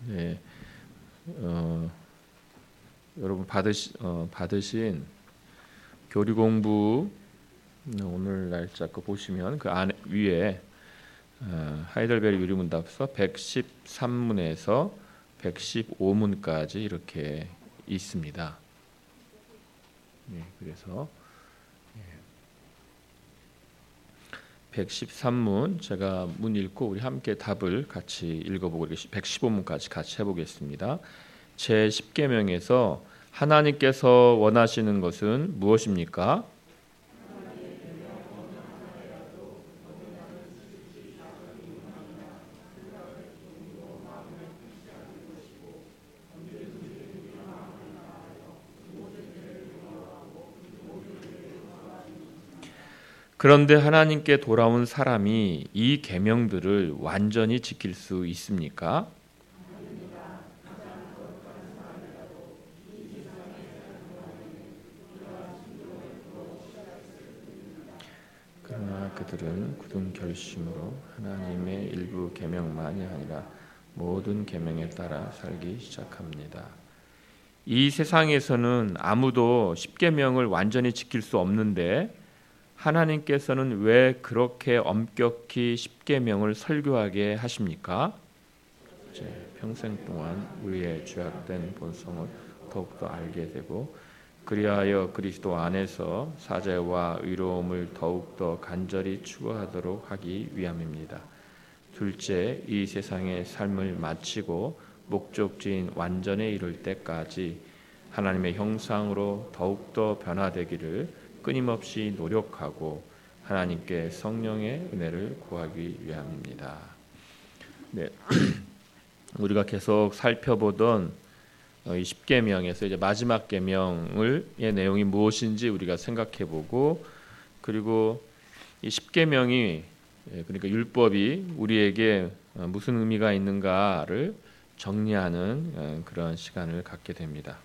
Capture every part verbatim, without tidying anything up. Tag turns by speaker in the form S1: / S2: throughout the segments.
S1: 네, 어, 여러분 받으시, 어, 받으신 교리 공부 오늘 날짜 거 보시면 그 안에 위에 어, 하이델베르 유리문답서 백십삼 문에서 백십오 문까지 이렇게 있습니다. 네, 그래서 백십삼 문 제가 문 읽고 우리 함께 답을 같이 읽어보고 백십오 문까지 같이 해보겠습니다. 제십 계명에서 하나님께서 원하시는 것은 무엇입니까? 그런데 하나님께 돌아온 사람이 이 계명들을 완전히 지킬 수 있습니까? 그러나 그들은 굳은 결심으로 하나님의 일부 계명만이 아니라 모든 계명에 따라 살기 시작합니다. 이 세상에서는 아무도 십 계명을 완전히 지킬 수 없는데 하나님께서는 왜 그렇게 엄격히 십 계명을 설교하게 하십니까? 이제 평생 동안 우리의 죄악된 본성을 더욱더 알게 되고 그리하여 그리스도 안에서 사죄와 의로움을 더욱더 간절히 추구하도록 하기 위함입니다. 둘째, 이 세상의 삶을 마치고 목적지인 완전에 이를 때까지 하나님의 형상으로 더욱더 변화되기를 끊임없이 노력하고 하나님께 성령의 은혜를 구하기 위함입니다. 네, 우리가 계속 살펴보던 이 십 계명에서 이제 마지막 계명의 내용이 무엇인지 우리가 생각해보고 그리고 이 십 계명이 그러니까 율법이 우리에게 무슨 의미가 있는가를 정리하는 그런 시간을 갖게 됩니다.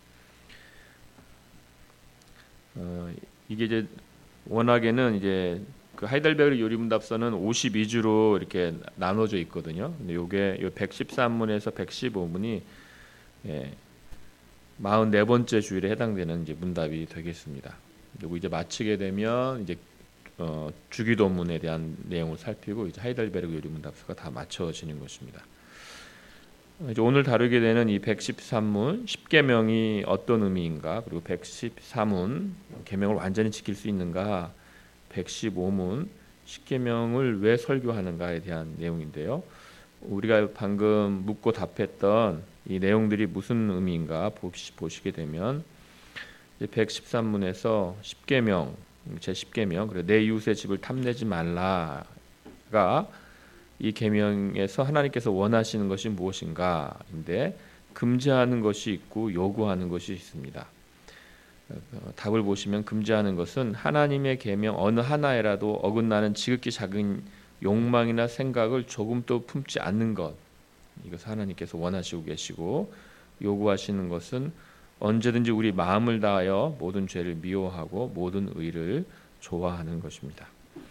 S1: 어, 이게 이제 워낙에는 이제 그 하이델베르 요리문답서는 오십이 주로 이렇게 나눠져 있거든요. 근데 요게 요 백십삼 문에서 백십오 문이 예, 사십사 번째 주일에 해당되는 이제 문답이 되겠습니다. 그리고 이제 마치게 되면 이제 어, 주기도문에 대한 내용을 살피고 이제 하이델베르 요리문답서가 다 맞춰지는 것입니다. 이제 오늘 다루게 되는 이 백십삼 문 십 계명이 어떤 의미인가, 그리고 백십사 문 계명을 완전히 지킬 수 있는가, 백십오 문 십 계명을 왜 설교하는가에 대한 내용인데요. 우리가 방금 묻고 답했던 이 내용들이 무슨 의미인가 보시, 보시게 되면 백십삼 문에서 십 계명, 제십 계명, 그리고 내 이웃의 집을 탐내지 말라가 이 계명에서 하나님께서 원하시는 것이 무엇인가인데 금지하는 것이 있고 요구하는 것이 있습니다. 답을 보시면 금지하는 것은 하나님의 계명 어느 하나에라도 어긋나는 지극히 작은 욕망이나 생각을 조금도 품지 않는 것, 이것을 하나님께서 원하시고 계시고 요구하시는 것은 언제든지 우리 마음을 다하여 모든 죄를 미워하고 모든 의를 좋아하는 것입니다.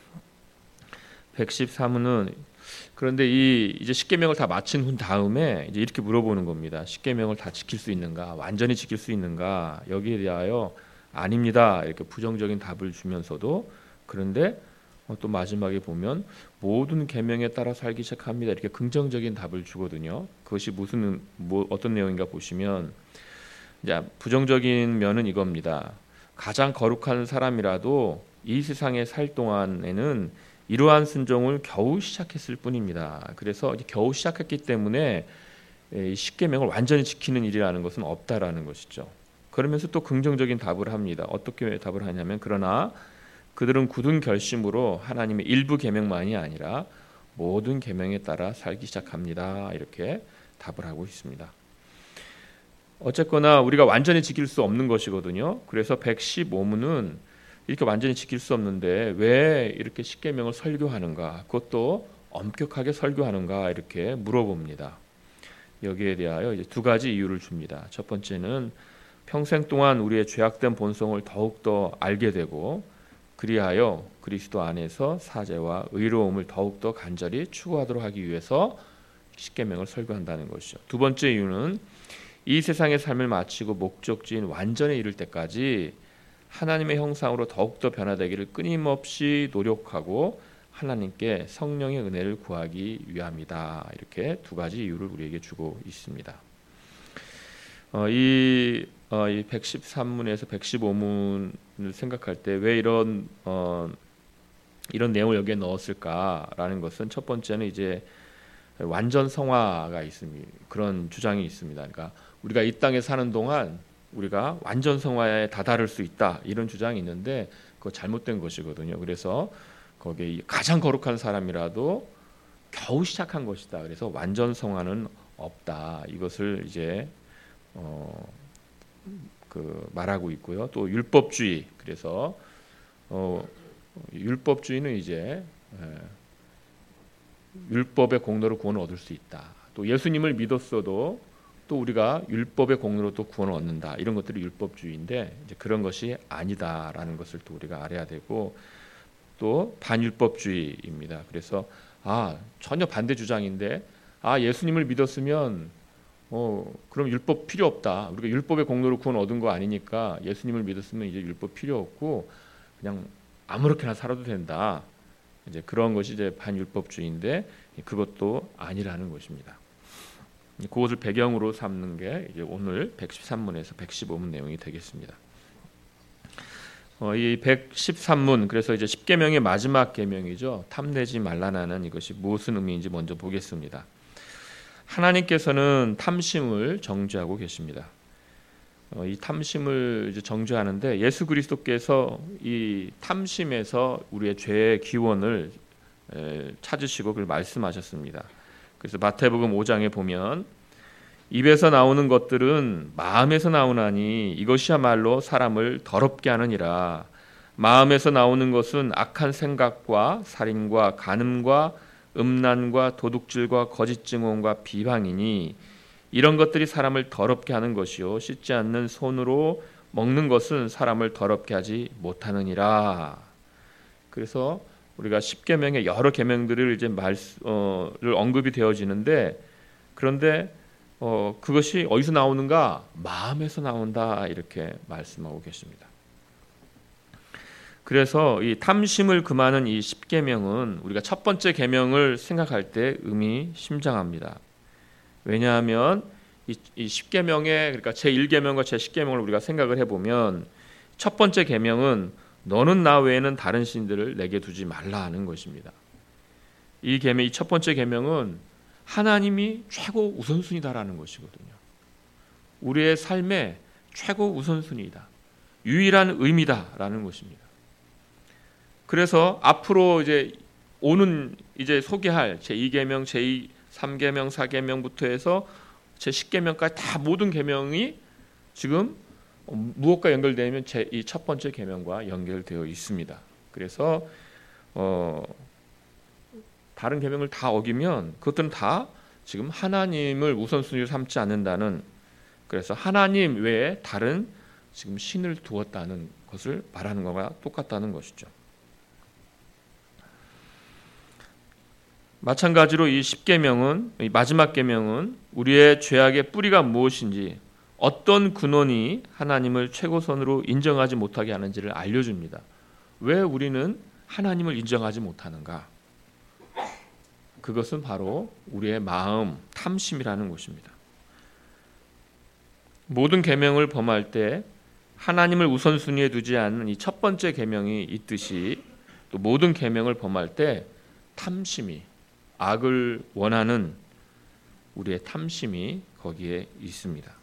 S1: 백십삼 문은 그런데 이 이제 십 계명을 다 마친 후 다음에 이제 이렇게 물어보는 겁니다. 십 계명을 다 지킬 수 있는가? 완전히 지킬 수 있는가? 여기에 대하여 아닙니다. 이렇게 부정적인 답을 주면서도 그런데 또 마지막에 보면 모든 계명에 따라 살기 시작합니다. 이렇게 긍정적인 답을 주거든요. 그것이 무슨 뭐 어떤 내용인가 보시면 이제 부정적인 면은 이겁니다. 가장 거룩한 사람이라도 이 세상에 살 동안에는 이러한 순종을 겨우 시작했을 뿐입니다. 그래서 겨우 시작했기 때문에 십 계명을 완전히 지키는 일이라는 것은 없다라는 것이죠. 그러면서 또 긍정적인 답을 합니다. 어떻게 답을 하냐면 그러나 그들은 굳은 결심으로 하나님의 일부 계명만이 아니라 모든 계명에 따라 살기 시작합니다. 이렇게 답을 하고 있습니다. 어쨌거나 우리가 완전히 지킬 수 없는 것이거든요. 그래서 백십오 문은 이렇게 완전히 지킬 수 없는데 왜 이렇게 십 계명을 설교하는가, 그것도 엄격하게 설교하는가 이렇게 물어봅니다. 여기에 대하여 이제 두 가지 이유를 줍니다. 첫 번째는 평생 동안 우리의 죄악된 본성을 더욱더 알게 되고 그리하여 그리스도 안에서 사죄와 의로움을 더욱더 간절히 추구하도록 하기 위해서 십계명을 설교한다는 것이죠. 두 번째 이유는 이 세상의 삶을 마치고 목적지인 완전에 이를 때까지 하나님의 형상으로 더욱더 변화되기를 끊임없이 노력하고 하나님께 성령의 은혜를 구하기 위함이다. 이렇게 두 가지 이유를 우리에게 주고 있습니다. 어, 이, 어, 이 백십삼 문에서 백십오 문을 생각할 때 왜 이런 어, 이런 내용을 여기에 넣었을까라는 것은 첫 번째는 이제 완전 성화가 있습니다. 그런 주장이 있습니다. 그러니까 우리가 이 땅에 사는 동안 우리가 완전 성화에 다다를 수 있다 이런 주장이 있는데 그거 잘못된 것이거든요. 그래서 거기에 가장 거룩한 사람이라도 겨우 시작한 것이다. 그래서 완전 성화는 없다. 이것을 이제 어, 그 말하고 있고요. 또 율법주의. 그래서 어, 율법주의는 이제 에, 율법의 공로로 구원을 얻을 수 있다. 또 예수님을 믿었어도 또 우리가 율법의 공로로 또 구원을 얻는다. 이런 것들이 율법주의인데 이제 그런 것이 아니다라는 것을 또 우리가 알아야 되고 또 반율법주의입니다. 그래서 아 전혀 반대 주장인데 아 예수님을 믿었으면 어 그럼 율법 필요 없다. 우리가 율법의 공로로 구원 얻은 거 아니니까 예수님을 믿었으면 이제 율법 필요 없고 그냥 아무렇게나 살아도 된다. 이제 그런 것이 이제 반율법주의인데 그것도 아니라는 것입니다. 그것을 배경으로 삼는 게 이제 오늘 백십삼 문에서 백십오 문 내용이 되겠습니다. 어, 이 백십삼 문 그래서 이제 십계명의 마지막 계명이죠. 탐내지 말라는 이것이 무슨 의미인지 먼저 보겠습니다. 하나님께서는 탐심을 정죄하고 계십니다. 어, 이 탐심을 이제 정죄하는데 예수 그리스도께서 이 탐심에서 우리의 죄의 기원을 에, 찾으시고 그걸 말씀하셨습니다. 그래서 마태복음 오 장에 보면 입에서 나오는 것들은 마음에서 나오나니 이것이야말로 사람을 더럽게 하느니라. 마음에서 나오는 것은 악한 생각과 살인과 간음과 음란과 도둑질과 거짓 증언과 비방이니 이런 것들이 사람을 더럽게 하는 것이요 씻지 않는 손으로 먹는 것은 사람을 더럽게 하지 못하느니라. 그래서 우리가 십계명의 여러 계명들을 이제 말 어를 언급이 되어지는데 그런데 어 그것이 어디서 나오는가? 마음에서 나온다 이렇게 말씀하고 계십니다. 그래서 이 탐심을 금하는 이 십계명은 우리가 첫 번째 계명을 생각할 때 의미심장합니다. 왜냐하면 이, 이 십계명의 그러니까 제일 계명과 제십 계명을 우리가 생각을 해보면 첫 번째 계명은 너는 나 외에는 다른 신들을 내게 두지 말라 하는 것입니다. 이 계명, 이 첫 번째 계명은 하나님이 최고 우선순위다라는 것이거든요. 우리의 삶의 최고 우선순위이다. 유일한 의미다라는 것입니다. 그래서 앞으로 이제 오는 이제 소개할 제이 계명, 제삼 계명, 사 계명부터 해서 제십 계명까지 다 모든 계명이 지금 무엇과 연결되면 제 이 첫 번째 계명과 연결되어 있습니다. 그래서 어, 다른 계명을 다 어기면 그것들은 다 지금 하나님을 우선순위로 삼지 않는다는 그래서 하나님 외에 다른 지금 신을 두었다는 것을 말하는 것과 똑같다는 것이죠. 마찬가지로 이 십 계명은 이 마지막 계명은 우리의 죄악의 뿌리가 무엇인지 어떤 근원이 하나님을 최고선으로 인정하지 못하게 하는지를 알려줍니다. 왜 우리는 하나님을 인정하지 못하는가? 그것은 바로 우리의 마음, 탐심이라는 것입니다. 모든 계명을 범할 때 하나님을 우선순위에 두지 않는 이 첫 번째 계명이 있듯이 또 모든 계명을 범할 때 탐심이 악을 원하는 우리의 탐심이 거기에 있습니다.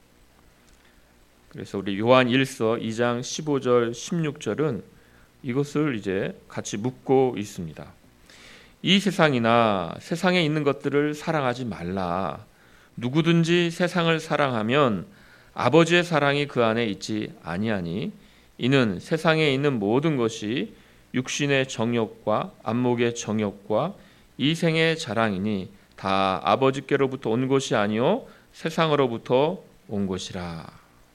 S1: 그래서 우리 요한 일서 이 장 십오 절 십육 절은 이것을 이제 같이 묻고 있습니다. 이 세상이나 세상에 있는 것들을 사랑하지 말라. 누구든지 세상을 사랑하면 아버지의 사랑이 그 안에 있지 아니하니 이는 세상에 있는 모든 것이 육신의 정욕과 안목의 정욕과 이생의 자랑이니 다 아버지께로부터 온 것이 아니요 세상으로부터 온 것이라.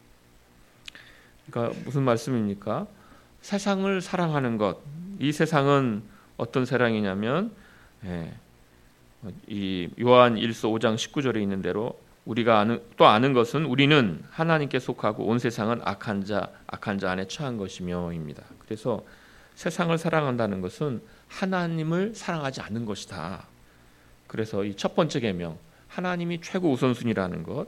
S1: 그러니까 무슨 말씀입니까? 세상을 사랑하는 것. 이 세상은 어떤 세상이냐면 예, 이 요한 일서 오 장 십구 절에 있는 대로 우리가 아는, 또 아는 것은 우리는 하나님께 속하고 온 세상은 악한 자, 악한 자 안에 처한 것이며입니다. 그래서 세상을 사랑한다는 것은 하나님을 사랑하지 않는 것이다. 그래서 이 첫 번째 계명, 하나님이 최고 우선순위라는 것,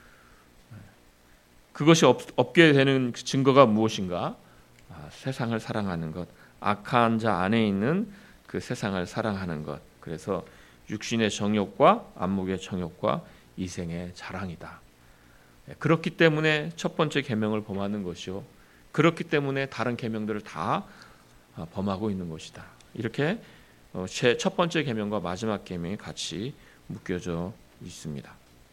S1: 그것이 없, 없게 되는 증거가 무엇인가? 아, 세상을 사랑하는 것, 악한 자 안에 있는 그 세상을 사랑하는 것. 그래서 육신의 정욕과 안목의 정욕과 이생의 자랑이다. 그렇기 때문에 첫 번째 계명을 범하는 것이요, 그렇기 때문에 다른 계명들을 다 범하고 있는 것이다. 이렇게 첫 번째 계명과 마지막 계명이 같이 묶여져 있습니다.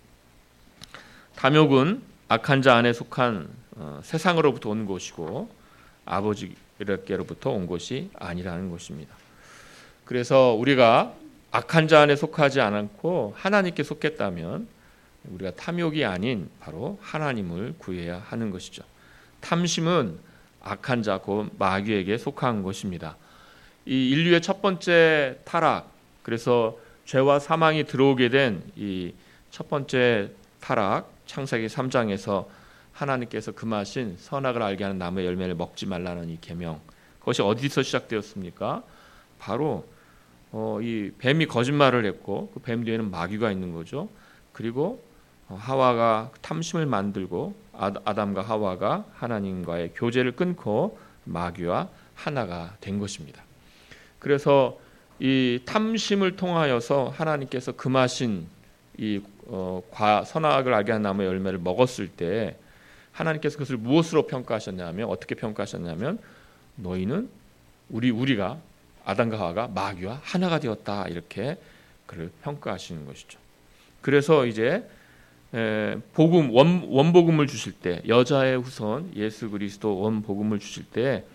S1: 탐욕은 악한 자 안에 속한 세상으로부터 온 것이고 아버지께로부터 온 것이 아니라는 것입니다. 그래서 우리가 악한 자 안에 속하지 않고 하나님께 속했다면 우리가 탐욕이 아닌 바로 하나님을 구해야 하는 것이죠. 탐심은 악한 자, 곧 마귀에게 속한 것입니다. 이 인류의 첫 번째 타락, 그래서 죄와 사망이 들어오게 된 이 첫 번째 타락, 창세기 삼 장에서 하나님께서 금하신 선악을 알게 하는 나무의 열매를 먹지 말라는 이 계명, 그것이 어디서 시작되었습니까? 바로 어, 이 뱀이 거짓말을 했고 그 뱀 뒤에는 마귀가 있는 거죠. 그리고 하와가 탐심을 만들고 아담과 하와가 하나님과의 교제를 끊고 마귀와 하나가 된 것입니다. 그래서 이 탐심을 통하여서 하나님께서 금하신 이 어, 과 선악을 알게 하는 나무의 열매를 먹었을 때 하나님께서 그것을 무엇으로 평가하셨냐면, 어떻게 평가하셨냐면, 너희는 우리 우리가 아담과 하와가 마귀와 하나가 되었다, 이렇게 그를 평가하시는 것이죠. 그래서 이제 에, 복음 원, 원복음을 주실 때, 여자의 후손 예수 그리스도 원복음을 주실 때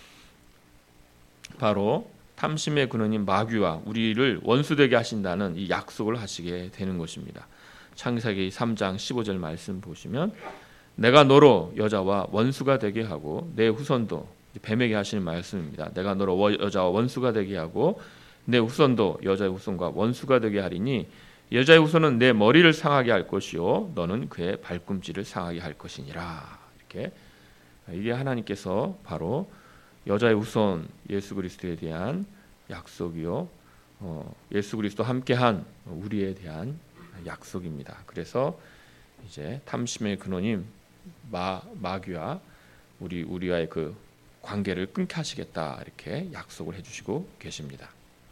S1: 바로 탐심의 근원인 마귀와 우리를 원수되게 하신다는 이 약속을 하시게 되는 것입니다. 창세기 삼 장 십오 절 말씀 보시면, 내가 너로 여자와 원수가 되게 하고 내 후손도, 뱀에게 하시는 말씀입니다. 내가 너로 여자와 원수가 되게 하고 내 후손도 여자의 후손과 원수가 되게 하리니 여자의 후손은 내 머리를 상하게 할 것이요 너는 그의 발꿈치를 상하게 할 것이니라. 이렇게, 이게 하나님께서 바로 여자의 후손 예수 그리스도에 대한 약속이요, 어, 예수 그리스도 함께한 우리에 대한 약속입니다. 그래서 이제 탐심의 근원인 마, 마귀와 우리 우리와의 그 관계를 끊게 하시겠다, 이렇게 약속을 해주시고 계십니다.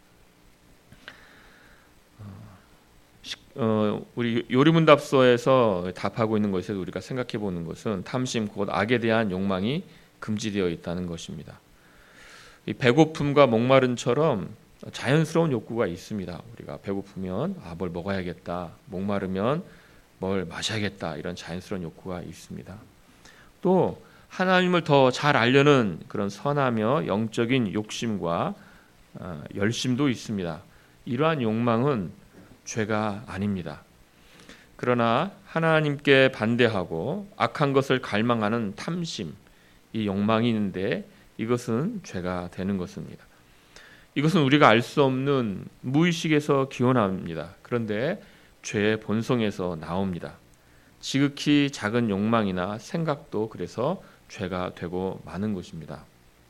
S1: 어, 우리 요리문답서에서 답하고 있는 것에서 우리가 생각해 보는 것은 탐심 곧 악에 대한 욕망이 금지되어 있다는 것입니다. 이 배고픔과 목마름처럼 자연스러운 욕구가 있습니다. 우리가 배고프면 아, 뭘 먹어야겠다, 목마르면 뭘 마셔야겠다, 이런 자연스러운 욕구가 있습니다. 또 하나님을 더 잘 알려는 그런 선하며 영적인 욕심과 어, 열심도 있습니다. 이러한 욕망은 죄가 아닙니다. 그러나 하나님께 반대하고 악한 것을 갈망하는 탐심, 이 욕망이 있는데 이것은 죄가 되는 것입니다. 이것은 우리가 알 수 없는 무의식에서 기원합니다. 그런데 죄의 본성에서 나옵니다. 지극히 작은 욕망이나 생각도 그래서 죄가 되고 마는 것입니다.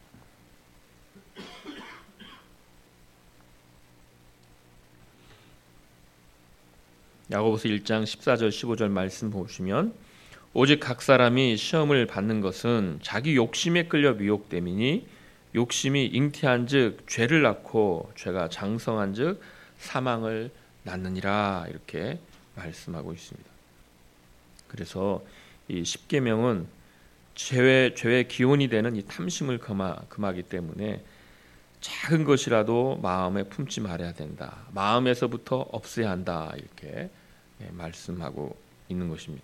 S1: 야고보서 일 장 십사 절 십오 절 말씀 보시면, 오직 각 사람이 시험을 받는 것은 자기 욕심에 끌려 미혹됨이니 욕심이 잉태한즉 죄를 낳고 죄가 장성한즉 사망을 낳느니라, 이렇게 말씀하고 있습니다. 그래서 이 십계명은 죄의 죄의 기원이 되는 이 탐심을 금하, 금하기 때문에 작은 것이라도 마음에 품지 말아야 된다, 마음에서부터 없애야 한다, 이렇게 말씀하고 있는 것입니다.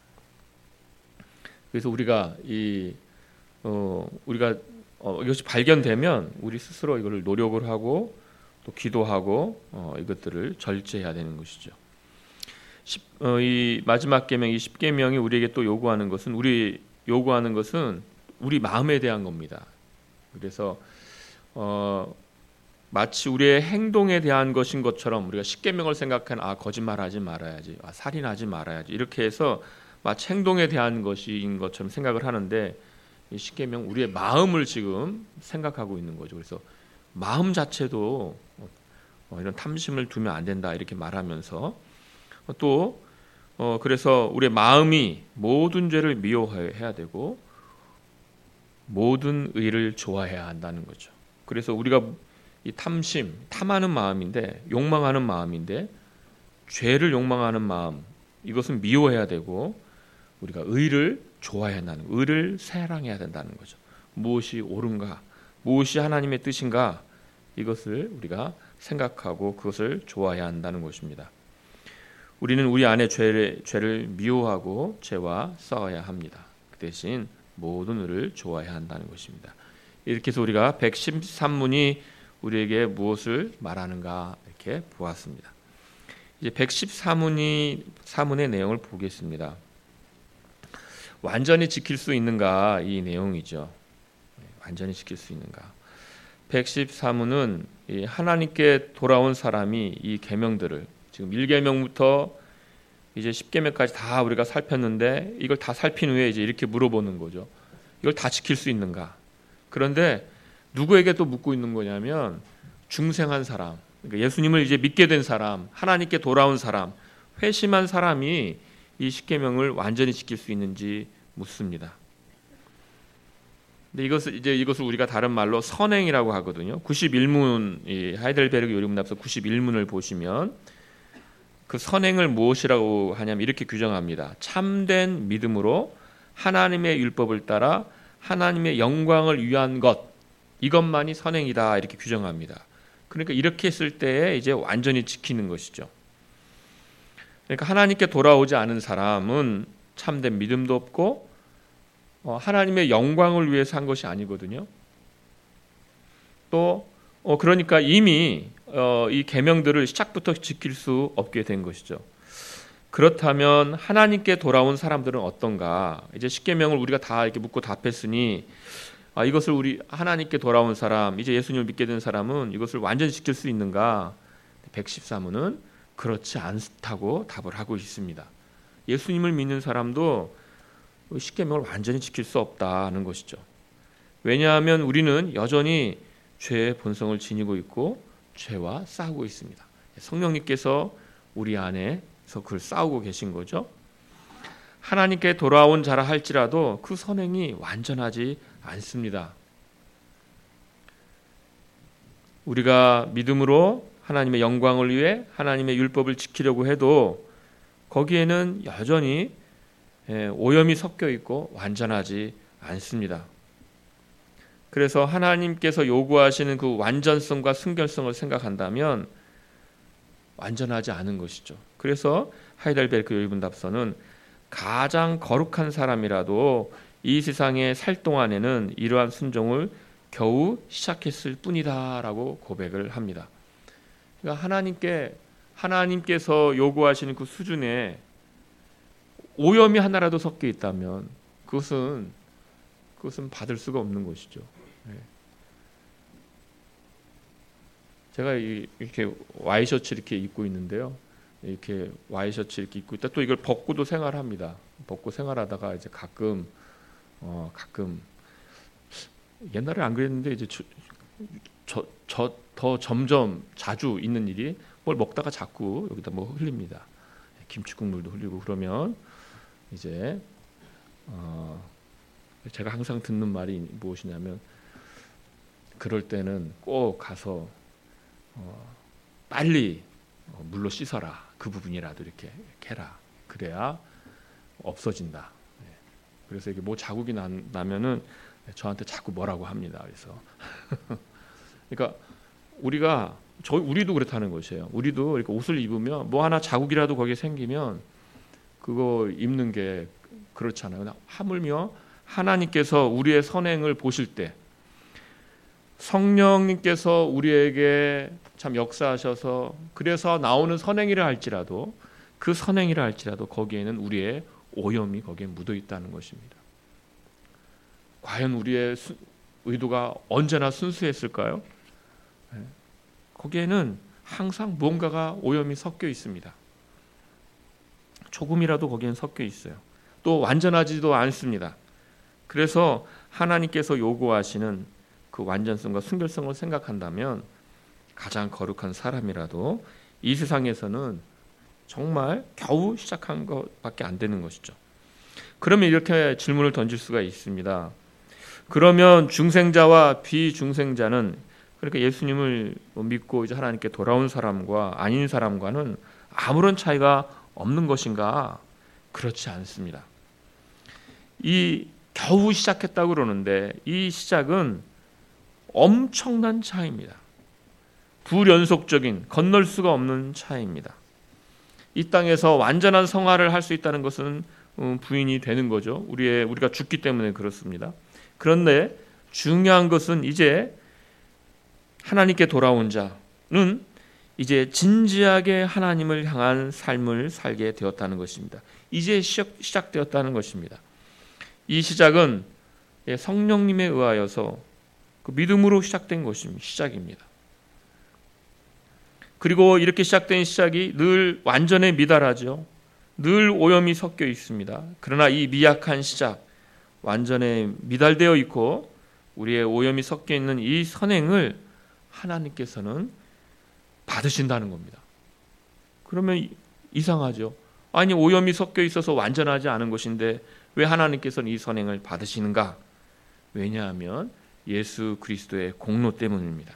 S1: 그래서 우리가 이 어, 우리가 어, 이것이 발견되면 우리 스스로 이걸 노력을 하고 또 기도하고 어, 이것들을 절제해야 되는 것이죠. 십, 어, 이 마지막 계명, 이 십계명이 우리에게 또 요구하는 것은 우리 요구하는 것은 우리 마음에 대한 겁니다. 그래서 어, 마치 우리의 행동에 대한 것인 것처럼 우리가 십계명을 생각한 아 거짓말하지 말아야지, 아 살인하지 말아야지 이렇게 해서 마치 행동에 대한 것인 것처럼 생각을 하는데 이 십계명 우리의 마음을 지금 생각하고 있는 거죠. 그래서 마음 자체도 어, 이런 탐심을 두면 안 된다 이렇게 말하면서 또 어, 그래서 우리의 마음이 모든 죄를 미워해야 되고 모든 의를 좋아해야 한다는 거죠. 그래서 우리가 이 탐심, 탐하는 마음인데 욕망하는 마음인데 죄를 욕망하는 마음 이것은 미워해야 되고 우리가 의를 좋아해야 한다는 거예요. 의를 사랑해야 된다는 거죠. 무엇이 옳은가, 무엇이 하나님의 뜻인가 이것을 우리가 생각하고 그것을 좋아해야 한다는 것입니다. 우리는 우리 안에 죄를, 죄를 미워하고 죄와 싸워야 합니다. 그 대신 모든 의를 좋아해야 한다는 것입니다. 이렇게 해서 우리가 백십삼 문이 우리에게 무엇을 말하는가 이렇게 보았습니다. 이제 백십사 문이 사문의 내용을 보겠습니다. 완전히 지킬 수 있는가 이 내용이죠. 완전히 지킬 수 있는가. 백십사 문은 하나님께 돌아온 사람이 이 계명들을 지금 일 계명부터 이제 십 계명까지 다 우리가 살폈는데 이걸 다 살핀 후에 이제 이렇게 물어보는 거죠. 이걸 다 지킬 수 있는가? 그런데 누구에게 또 묻고 있는 거냐면 중생한 사람, 그러니까 예수님을 이제 믿게 된 사람, 하나님께 돌아온 사람, 회심한 사람이 이 십계명을 완전히 지킬 수 있는지 묻습니다. 근데 이것을 이제 이것을 우리가 다른 말로 선행이라고 하거든요. 구십일 문 이 하이델베르그 요리문답서 구십일 문을 보시면 그 선행을 무엇이라고 하냐면 이렇게 규정합니다. 참된 믿음으로 하나님의 율법을 따라 하나님의 영광을 위한 것 이것만이 선행이다 이렇게 규정합니다. 그러니까 이렇게 했을 때에 이제 완전히 지키는 것이죠. 그러니까 하나님께 돌아오지 않은 사람은 참된 믿음도 없고 어, 하나님의 영광을 위해서 한 것이 아니거든요. 또 어, 그러니까 이미 어, 이 계명들을 시작부터 지킬 수 없게 된 것이죠. 그렇다면 하나님께 돌아온 사람들은 어떤가? 이제 십계명을 우리가 다 이렇게 묻고 답했으니 아, 이것을 우리 하나님께 돌아온 사람, 이제 예수님을 믿게 된 사람은 이것을 완전히 지킬 수 있는가? 백십사 문은 그렇지 않다고 답을 하고 있습니다. 예수님을 믿는 사람도 십계명을 완전히 지킬 수 없다는 것이죠. 왜냐하면 우리는 여전히 죄의 본성을 지니고 있고 죄와 싸우고 있습니다. 성령님께서 우리 안에서 그걸 싸우고 계신 거죠. 하나님께 돌아온 자라 할지라도 그 선행이 완전하지 않습니다. 우리가 믿음으로 하나님의 영광을 위해 하나님의 율법을 지키려고 해도 거기에는 여전히 오염이 섞여 있고 완전하지 않습니다. 그래서 하나님께서 요구하시는 그 완전성과 순결성을 생각한다면 완전하지 않은 것이죠. 그래서 하이델베르크 요리문답서는 가장 거룩한 사람이라도 이 세상에 살 동안에는 이러한 순종을 겨우 시작했을 뿐이다라고 고백을 합니다. 그러니까 하나님께 하나님께서 요구하시는 그 수준에 오염이 하나라도 섞여 있다면 그것은 그것은 받을 수가 없는 것이죠. 제가 이렇게 와이셔츠 이렇게 입고 있는데요. 이렇게 와이셔츠 이렇게 입고 있다. 또 이걸 벗고도 생활합니다. 벗고 생활하다가 이제 가끔 어 가끔 옛날에 안 그랬는데 이제 저 저 더 점점 자주 있는 일이 뭘 먹다가 자꾸 여기다 뭐 흘립니다. 김치국물도 흘리고 그러면 이제 어 제가 항상 듣는 말이 무엇이냐면 그럴 때는 꼭 가서 어 빨리 물로 씻어라. 그 부분이라도 이렇게 해라. 그래야 없어진다. 그래서 이게 뭐 자국이 나, 나면은 저한테 자꾸 뭐라고 합니다. 그래서 그러니까 우리가 저 우리도 그렇다는 것이에요. 우리도 이렇게 옷을 입으면 뭐 하나 자국이라도 거기에 생기면 그거 입는 게 그렇잖아요. 하물며 하나님께서 우리의 선행을 보실 때 성령님께서 우리에게 참 역사하셔서 그래서 나오는 선행이라 할지라도 그 선행이라 할지라도 거기에는 우리의 오염이 거기에 묻어 있다는 것입니다. 과연 우리의 수, 의도가 언제나 순수했을까요? 거기에는 항상 뭔가가 오염이 섞여 있습니다. 조금이라도 거기엔 섞여 있어요. 또 완전하지도 않습니다. 그래서 하나님께서 요구하시는 그 완전성과 순결성을 생각한다면 가장 거룩한 사람이라도 이 세상에서는 정말 겨우 시작한 것밖에 안 되는 것이죠. 그러면 이렇게 질문을 던질 수가 있습니다. 그러면 중생자와 비중생자는, 그러니까 예수님을 믿고 이제 하나님께 돌아온 사람과 아닌 사람과는 아무런 차이가 없는 것인가? 그렇지 않습니다. 이 겨우 시작했다고 그러는데 이 시작은 엄청난 차이입니다. 불연속적인, 건널 수가 없는 차이입니다. 이 땅에서 완전한 성화를 할 수 있다는 것은 부인이 되는 거죠. 우리의 우리가 죽기 때문에 그렇습니다. 그런데 중요한 것은 이제 하나님께 돌아온 자는 이제 진지하게 하나님을 향한 삶을 살게 되었다는 것입니다. 이제 시작, 시작되었다는 것입니다. 이 시작은 성령님에 의하여서 그 믿음으로 시작된 것입니다. 시작입니다. 그리고 이렇게 시작된 시작이 늘 완전에 미달하죠. 늘 오염이 섞여 있습니다. 그러나 이 미약한 시작, 완전에 미달되어 있고 우리의 오염이 섞여 있는 이 선행을 하나님께서는 받으신다는 겁니다. 그러면 이상하죠. 아니, 오염이 섞여 있어서 완전하지 않은 것인데 왜 하나님께서는 이 선행을 받으시는가? 왜냐하면 예수 그리스도의 공로 때문입니다.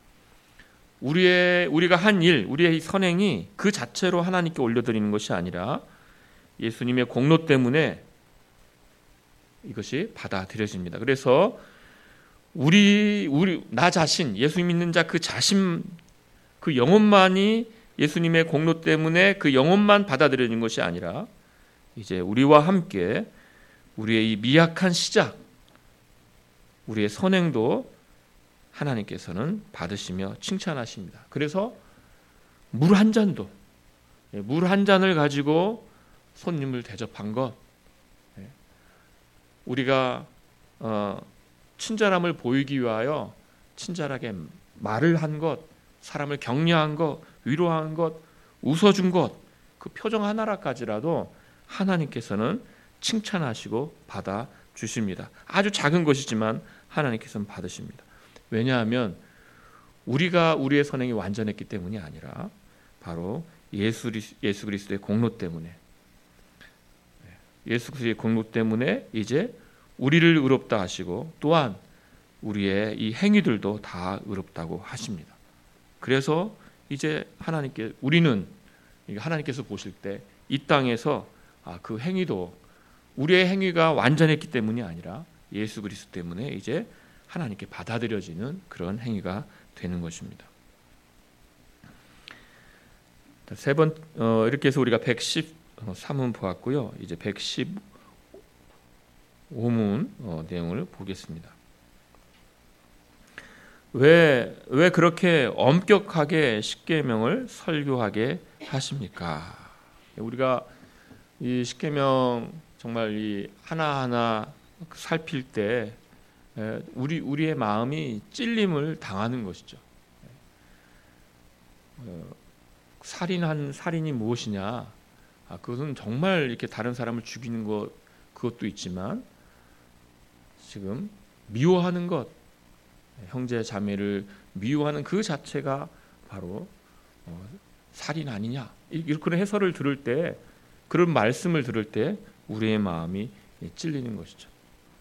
S1: 우리의 우리가 한 일, 우리의 선행이 그 자체로 하나님께 올려드리는 것이 아니라 예수님의 공로 때문에 이것이 받아들여집니다. 그래서 우리 우리 나 자신, 예수 믿는 자 그 자신, 그 영혼만이 예수님의 공로 때문에 그 영혼만 받아들여지는 것이 아니라 이제 우리와 함께 우리의 이 미약한 시작, 우리의 선행도 하나님께서는 받으시며 칭찬하십니다. 그래서 물 한 잔도, 물 한 잔을 가지고 손님을 대접한 것, 우리가 어, 친절함을 보이기 위하여 친절하게 말을 한 것, 사람을 격려한 것, 위로한 것, 웃어준 것, 그 표정 하나라까지라도 하나님께서는 칭찬하시고 받아주십니다. 아주 작은 것이지만 하나님께서는 받으십니다. 왜냐하면 우리가 우리의 선행이 완전했기 때문이 아니라 바로 예수, 예수 그리스도의 공로 때문에, 예수 그리스도의 공로 때문에 이제 우리를 의롭다 하시고 또한 우리의 이 행위들도 다 의롭다고 하십니다. 그래서 이제 하나님께 우리는 하나님께서 보실 때 이 땅에서 아, 그 행위도 우리의 행위가 완전했기 때문이 아니라 예수 그리스도 때문에 이제 하나님께 받아들여지는 그런 행위가 되는 것입니다. 세 번 어, 이렇게 해서 우리가 백십삼 문 보았고요. 이제 백십오 문 어, 내용을 보겠습니다. 왜, 왜 그렇게 엄격하게 십계명을 설교하게 하십니까? 우리가 이 십계명 정말 이 하나하나 살필 때 우리 우리의 마음이 찔림을 당하는 것이죠. 살인한 살인이 무엇이냐? 아, 그것은 정말 이렇게 다른 사람을 죽이는 것 그것도 있지만 지금 미워하는 것, 형제 자매를 미워하는 그 자체가 바로 어, 살인 아니냐? 이렇게 해설을 들을 때, 그런 말씀을 들을 때 우리의 마음이 찔리는 것이죠.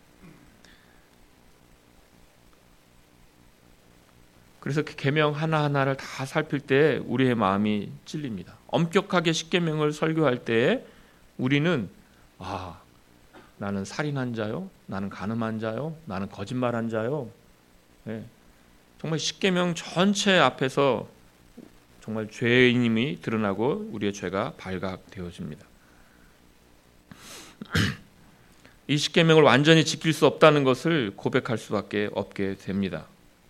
S1: 그래서 그 계명 하나하나를 다 살필 때 우리의 마음이 찔립니다. 엄격하게 십계명을 설교할 때 우리는 아, 나는 살인한 자요, 나는 간음한 자요, 나는 거짓말한 자요. 네. 정말 십계명 전체 앞에서 정말 죄인임이 드러나고 우리의 죄가 발각되어집니다. 이 십계명을 완전히 지킬 수 없다는 것을 고백할 수밖에 없게 됩니다.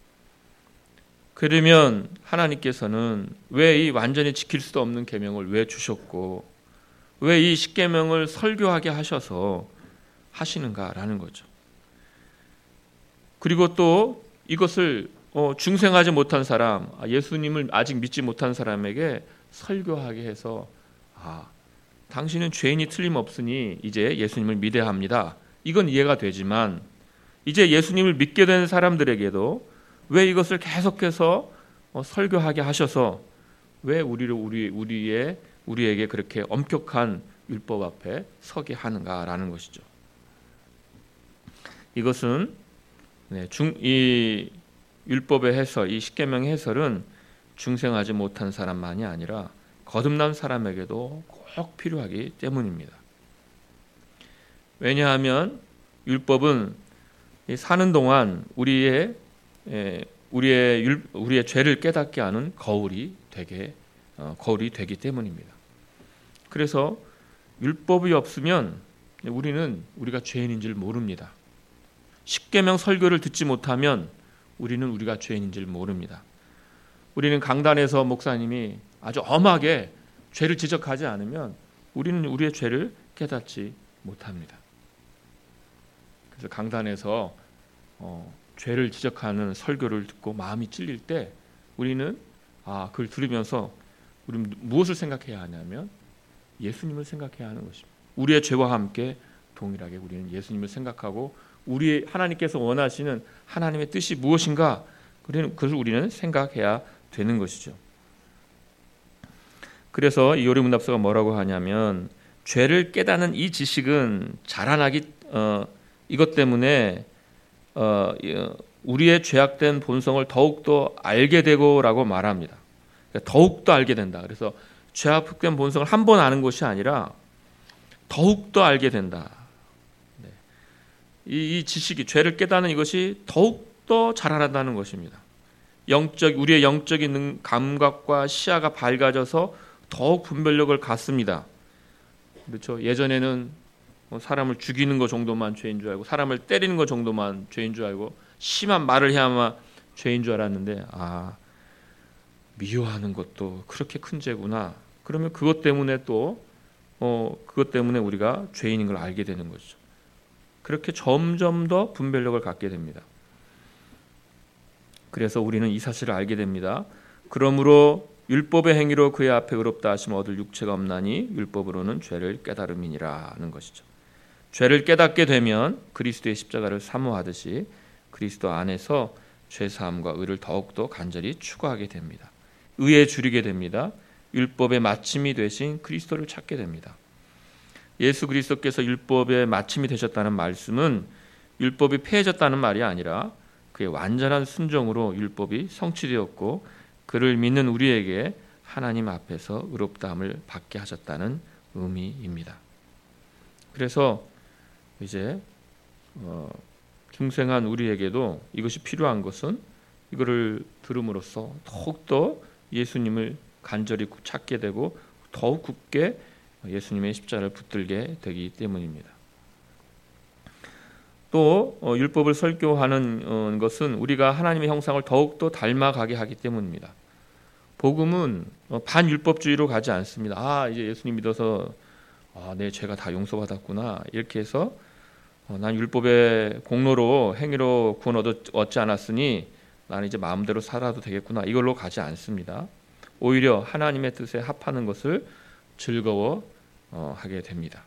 S1: 그러면 하나님께서는 왜 이 완전히 지킬 수도 없는 계명을 왜 주셨고 왜 이 십계명을 설교하게 하셔서 하시는가라는 거죠. 그리고 또 이것을 어, 중생하지 못한 사람, 예수님을 아직 믿지 못한 사람에게 설교하게 해서 아, 당신은 죄인이 틀림없으니 이제 예수님을 믿어야 합니다. 이건 이해가 되지만 이제 예수님을 믿게 된 사람들에게도 왜 이것을 계속해서 어, 설교하게 하셔서 왜 우리를 우리 우리의 우리에게 그렇게 엄격한 율법 앞에 서게 하는가라는 것이죠. 이것은 네, 중, 이 율법의 해설, 이 십계명의 해설은 중생하지 못한 사람만이 아니라 거듭난 사람에게도 꼭 필요하기 때문입니다. 왜냐하면 율법은 사는 동안 우리의 우리의 율, 우리의 죄를 깨닫게 하는 거울이 되게 어, 거울이 되기 때문입니다. 그래서 율법이 없으면 우리는 우리가 죄인인 줄 모릅니다. 십계명 설교를 듣지 못하면 우리는 우리가 죄인인 줄 모릅니다. 우리는 강단에서 목사님이 아주 엄하게 죄를 지적하지 않으면 우리는 우리의 죄를 깨닫지 못합니다. 그래서 강단에서 어, 죄를 지적하는 설교를 듣고 마음이 찔릴 때 우리는 아, 그걸 들으면서 우리는 무엇을 생각해야 하냐면 예수님을 생각해야 하는 것입니다. 우리의 죄와 함께 동일하게 우리는 예수님을 생각하고 우리 하나님께서 원하시는 하나님의 뜻이 무엇인가 그것을 우리는 생각해야 되는 것이죠. 그래서 이 요리문답서가 뭐라고 하냐면 죄를 깨닫는 이 지식은 자라나기 어, 이것 때문에 어, 우리의 죄악된 본성을 더욱더 알게 되고라고 말합니다. 그러니까 더욱더 알게 된다. 그래서 죄악된 본성을 한 번 아는 것이 아니라 더욱더 알게 된다. 네. 이, 이 지식이 죄를 깨닫는 이것이 더욱더 자라난다는 것입니다. 영적 우리의 영적인 감각과 시야가 밝아져서 더욱 분별력을 갖습니다. 그렇죠. 예전에는 사람을 죽이는 것 정도만 죄인 줄 알고 사람을 때리는 것 정도만 죄인 줄 알고 심한 말을 해야만 죄인 줄 알았는데 아 미워하는 것도 그렇게 큰 죄구나. 그러면 그것 때문에 또 어, 그것 때문에 우리가 죄인인 걸 알게 되는 것이죠. 그렇게 점점 더 분별력을 갖게 됩니다. 그래서 우리는 이 사실을 알게 됩니다. 그러므로 율법의 행위로 그의 앞에 의롭다 하심 얻을 육체가 없나니 율법으로는 죄를 깨달음이니라는 것이죠. 죄를 깨닫게 되면 그리스도의 십자가를 사모하듯이 그리스도 안에서 죄사함과 의를 더욱더 간절히 추구하게 됩니다. 의에 줄이게 됩니다. 율법의 마침이 되신 그리스도를 찾게 됩니다. 예수 그리스도께서 율법의 마침이 되셨다는 말씀은 율법이 폐해졌다는 말이 아니라 그의 완전한 순종으로 율법이 성취되었고 그를 믿는 우리에게 하나님 앞에서 의롭다함을 받게 하셨다는 의미입니다. 그래서 이제 어, 중생한 우리에게도 이것이 필요한 것은 이거를 들음으로써 더욱더 예수님을 간절히 찾게 되고 더욱 굳게 예수님의 십자가를 붙들게 되기 때문입니다. 또 어, 율법을 설교하는 어, 것은 우리가 하나님의 형상을 더욱더 닮아가게 하기 때문입니다. 복음은 어, 반율법주의로 가지 않습니다. 아 이제 예수님 믿어서 아, 내 죄가 다 용서받았구나 이렇게 해서 어, 난 율법의 공로로 행위로 구원 얻지 않았으니 나는 이제 마음대로 살아도 되겠구나 이걸로 가지 않습니다. 오히려 하나님의 뜻에 합하는 것을 즐거워하게 어, 됩니다.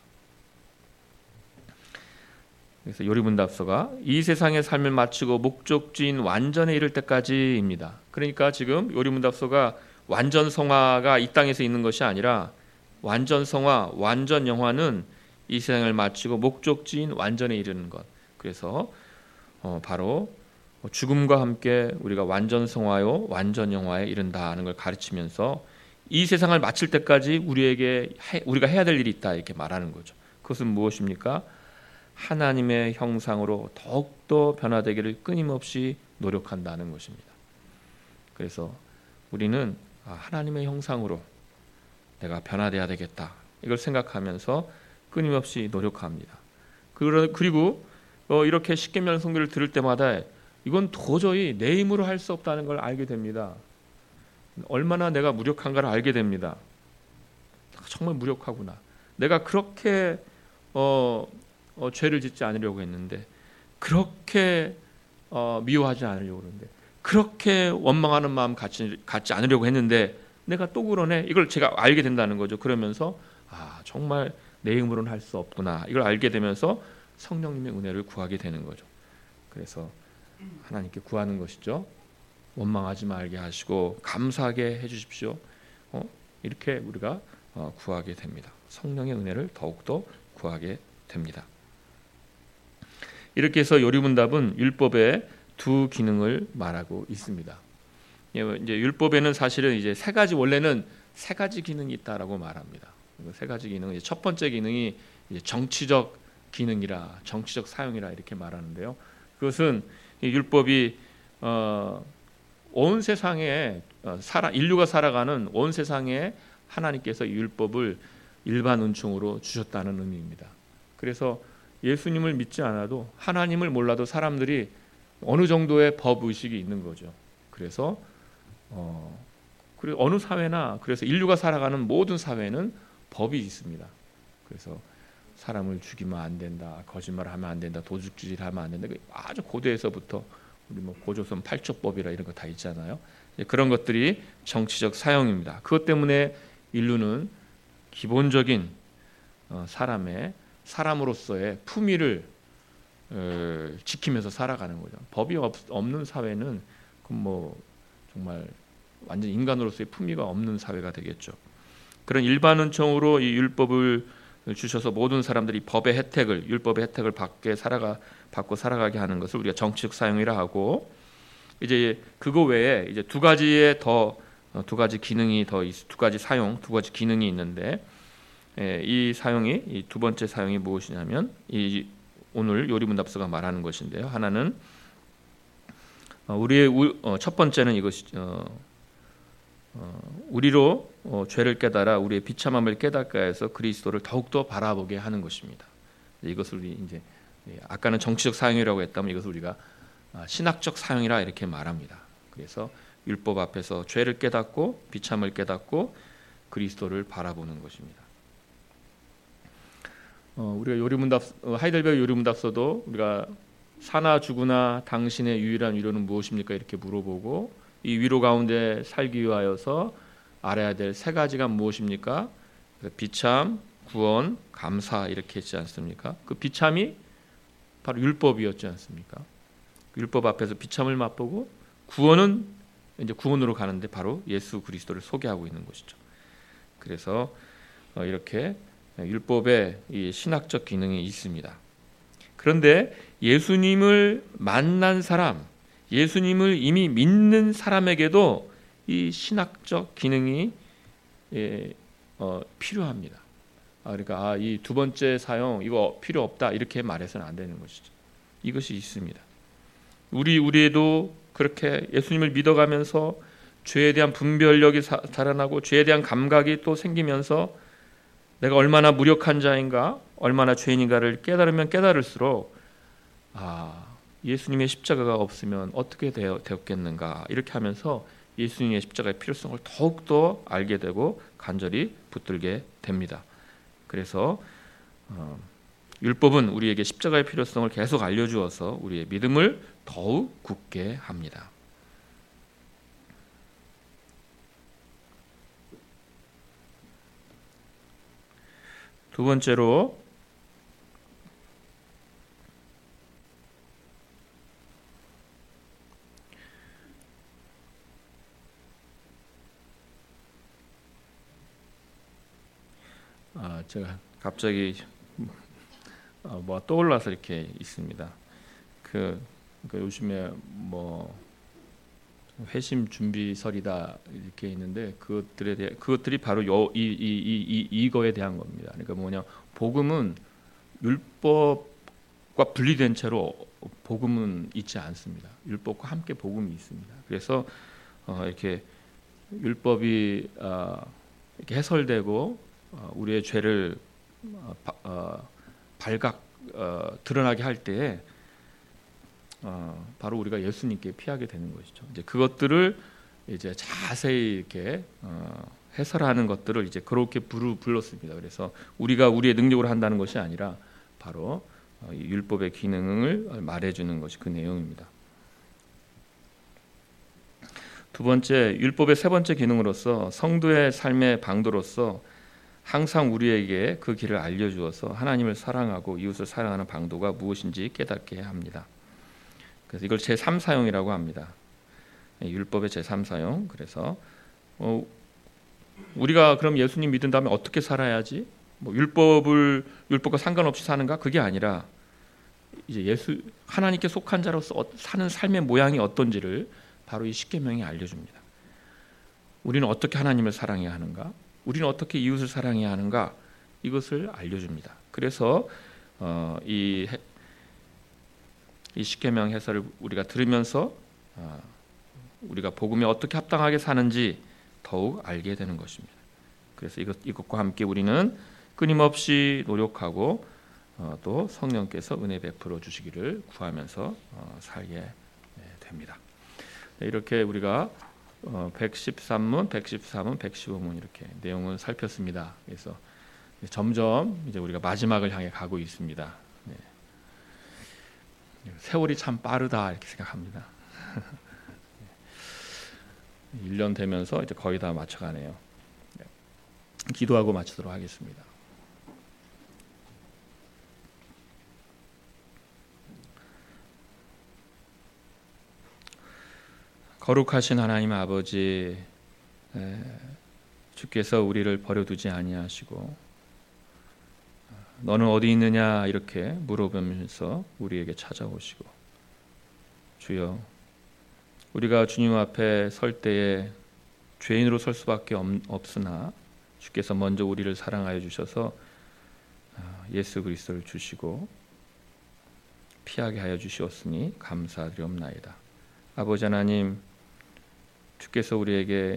S1: 그래서 요리문답서가 이 세상의 삶을 마치고 목적지인 완전에 이를 때까지입니다. 그러니까 지금 요리문답서가 완전 성화가 이 땅에서 있는 것이 아니라 완전 성화, 완전 영화는 이 세상을 마치고 목적지인 완전에 이르는 것. 그래서 어, 바로 죽음과 함께 우리가 완전 성화요, 완전 영화에 이른다는 걸 가르치면서 이 세상을 마칠 때까지 우리에게 해, 우리가 해야 될 일이 있다 이렇게 말하는 거죠. 그것은 무엇입니까? 하나님의 형상으로 더욱더 변화되기를 끊임없이 노력한다는 것입니다. 그래서 우리는 하나님의 형상으로 내가 변화돼야 되겠다 이걸 생각하면서 끊임없이 노력합니다. 그리고 이렇게 십계명 성경을 들을 때마다 이건 도저히 내 힘으로 할 수 없다는 걸 알게 됩니다. 얼마나 내가 무력한가를 알게 됩니다. 정말 무력하구나. 내가 그렇게 어, 어, 죄를 짓지 않으려고 했는데 그렇게 어, 미워하지 않으려고 했는데 그렇게 원망하는 마음 갖지, 갖지 않으려고 했는데 내가 또 그러네. 이걸 제가 알게 된다는 거죠. 그러면서 아 정말 내 힘으로는 할 수 없구나. 이걸 알게 되면서 성령님의 은혜를 구하게 되는 거죠. 그래서 하나님께 구하는 것이죠. 원망하지 말게 하시고 감사하게 해주십시오. 어? 이렇게 우리가 어, 구하게 됩니다. 성령의 은혜를 더욱더 구하게 됩니다. 이렇게 해서 요리문답은 율법의 두 기능을 말하고 있습니다. 이제 율법에는 사실은 이제 세 가지 원래는 세 가지 기능이 있다라고 말합니다. 세 가지 기능, 첫 번째 기능이 이제 정치적 기능이라, 정치적 사용이라 이렇게 말하는데요. 그것은 이 율법이 어, 온 세상에 어, 살아 인류가 살아가는 온 세상에 하나님께서 이 율법을 일반 은총으로 주셨다는 의미입니다. 그래서 예수님을 믿지 않아도 하나님을 몰라도 사람들이 어느 정도의 법 의식이 있는 거죠. 그래서 어, 그리고 어느 사회나 그래서 인류가 살아가는 모든 사회는 법이 있습니다. 그래서 사람을 죽이면 안 된다, 거짓말하면 안 된다, 도둑질하면 안 된다. 아주 고대에서부터 우리 뭐 고조선 팔조법이라 이런 거 다 있잖아요. 그런 것들이 정치적 사용입니다. 그것 때문에 인류는 기본적인 어, 사람의 사람으로서의 품위를 어, 지키면서 살아가는 거죠. 법이 없, 없는 사회는 뭐 정말 완전 인간으로서의 품위가 없는 사회가 되겠죠. 그런 일반 은총으로 이 율법을 주셔서 모든 사람들이 법의 혜택을 율법의 혜택을 받게 살아가 받고 살아가게 하는 것을 우리가 정치적 사용이라 하고, 이제 그거 외에 이제 두 가지의 더 두 가지 기능이 더 두 가지 사용 두 가지 기능이 있는데, 예, 이 사용이 이 두 번째 사용이 무엇이냐면 이 오늘 요리문답서가 말하는 것인데요. 하나는 우리의 우, 첫 번째는 이것이 어, 어, 우리로 어, 죄를 깨달아 우리의 비참함을 깨닫게 해서 그리스도를 더욱더 바라보게 하는 것입니다. 이것을 우리 이제 아까는 정치적 사용이라고 했다면 이것을 우리가 신학적 사용이라 이렇게 말합니다. 그래서 율법 앞에서 죄를 깨닫고 비참을 깨닫고 그리스도를 바라보는 것입니다. 어, 우리가 요리문답 어, 하이델베르 요리문답서도 우리가 사나 죽으나 당신의 유일한 위로는 무엇입니까? 이렇게 물어보고 이 위로 가운데 살기 위하여서 알아야 될 세 가지가 무엇입니까? 비참, 구원, 감사 이렇게 했지 않습니까? 그 비참이 바로 율법이었지 않습니까? 율법 앞에서 비참을 맛보고 구원은 이제 구원으로 가는데 바로 예수 그리스도를 소개하고 있는 것이죠. 그래서 이렇게 율법의 이 신학적 기능이 있습니다. 그런데 예수님을 만난 사람, 예수님을 이미 믿는 사람에게도 이 신학적 기능이 예, 어, 필요합니다. 아, 그러니까 아, 이 두 번째 사용 이거 필요 없다 이렇게 말해서는 안 되는 것이죠. 이것이 있습니다. 우리 우리에도 그렇게 예수님을 믿어가면서 죄에 대한 분별력이 사, 달아나고 죄에 대한 감각이 또 생기면서 내가 얼마나 무력한 자인가, 얼마나 죄인인가를 깨달으면 깨달을수록 아, 예수님의 십자가가 없으면 어떻게 되어, 되었겠는가 이렇게 하면서 예수님의 십자가의 필요성을 더욱더 알게 되고 간절히 붙들게 됩니다. 그래서 어, 율법은 우리에게 십자가의 필요성을 계속 알려주어서 우리의 믿음을 더욱 굳게 합니다. 두 번째로 아, 제가 갑자기 어, 뭐 떠올라서 이렇게 있습니다. 그, 그 요즘에 뭐 회심 준비설이다 이렇게 있는데 그것들에 대해 그것들이 바로 요, 이, 이, 이, 이, 이거에 대한 겁니다. 그러니까 뭐냐, 복음은 율법과 분리된 채로 복음은 있지 않습니다. 율법과 함께 복음이 있습니다. 그래서 어, 이렇게 율법이 어, 이렇게 해설되고 어, 우리의 죄를 어, 바, 어, 발각 어, 드러나게 할 때에 어, 바로 우리가 예수님께 피하게 되는 것이죠. 이제 그것들을 이제 자세히 이렇게 어, 해설하는 것들을 이제 그렇게 부르, 불렀습니다. 그래서 우리가 우리의 능력으로 한다는 것이 아니라 바로 어, 이 율법의 기능을 말해주는 것이 그 내용입니다. 두 번째, 율법의 세 번째 기능으로서 성도의 삶의 방도로서 항상 우리에게 그 길을 알려주어서 하나님을 사랑하고 이웃을 사랑하는 방도가 무엇인지 깨닫게 해야 합니다. 그래서 이걸 제삼 사용이라고 합니다. 율법의 제삼 사용. 그래서 어, 우리가 그럼 예수님 믿은 다음에 어떻게 살아야지? 뭐 율법을 율법과 상관없이 사는가? 그게 아니라 이제 예수 하나님께 속한 자로서 사는 삶의 모양이 어떤지를 바로 이 십계명이 알려줍니다. 우리는 어떻게 하나님을 사랑해야 하는가? 우리는 어떻게 이웃을 사랑해야 하는가? 이것을 알려줍니다. 그래서 어, 이, 이 십계명 해설을 우리가 들으면서 어, 우리가 복음에 어떻게 합당하게 사는지 더욱 알게 되는 것입니다. 그래서 이것, 이것과 함께 우리는 끊임없이 노력하고 어, 또 성령께서 은혜 베풀어 주시기를 구하면서 어, 살게 됩니다. 네, 이렇게 우리가 어, 백십삼 문, 백십사 문, 백십오 문 이렇게 내용을 살폈습니다. 그래서 점점 이제 우리가 마지막을 향해 가고 있습니다. 네. 세월이 참 빠르다 이렇게 생각합니다. 일 년 되면서 이제 거의 다 맞춰가네요. 네. 기도하고 마치도록 하겠습니다. 거룩하신 하나님 아버지, 에, 주께서 우리를 버려두지 아니하시고 너는 어디 있느냐 이렇게 물어보면서 우리에게 찾아오시고, 주여 우리가 주님 앞에 설 때에 죄인으로 설 수밖에 없으나 주께서 먼저 우리를 사랑하여 주셔서 예수 그리스도를 주시고 피하게 하여 주시었으니 감사드리옵나이다. 아버지 하나님, 주께서 우리에게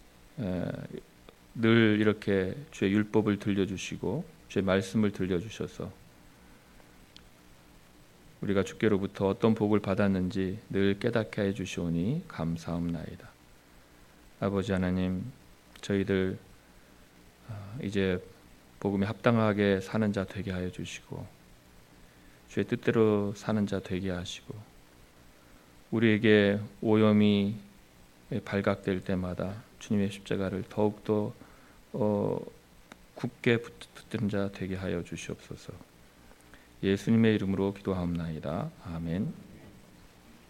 S1: 늘 이렇게 주의 율법을 들려주시고 주의 말씀을 들려주셔서 우리가 주께로부터 어떤 복을 받았는지 늘 깨닫게 해 주시오니 감사옵나이다. 아버지 하나님, 저희들 이제 복음에 합당하게 사는 자 되게 하여 주시고 주의 뜻대로 사는 자 되게 하시고, 우리에게 오염이 발각될 때마다 주님의 십자가를 더욱더 어, 굳게 붙든 자 되게 하여 주시옵소서. 예수님의 이름으로 기도하옵나이다. 아멘.